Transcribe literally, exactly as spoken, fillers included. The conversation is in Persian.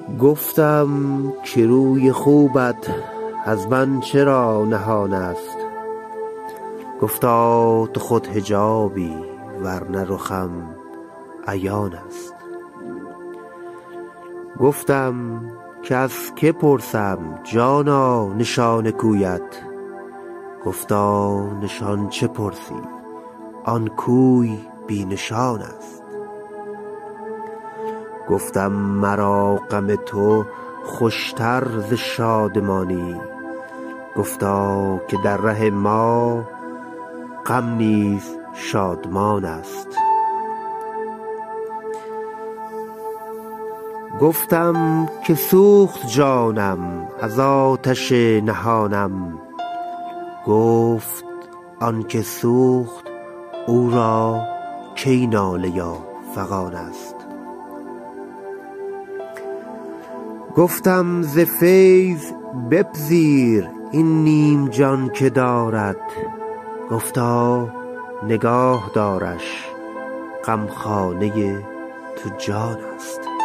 گفتم که روی خوبت از من چرا نهان است. گفتا تو خود حجابی ورنه رخم عیان است. گفتم که از که پرسم جانا نشان کویت. گفتا نشان چه پرسی آن کوی بی نشان است. گفتم مرا غم تو خوشتر ز شادمانی. گفتا که در ره ما غم نیز شادمان است. گفتم که سوخت جانم از آتش نهانم. گفت آن که سوخت او را کی ناله یا فغان است. گفتم ز فیض بپذیر این نیم جان که دارد. گفتا نگاه دارش غمخانه تو جان است.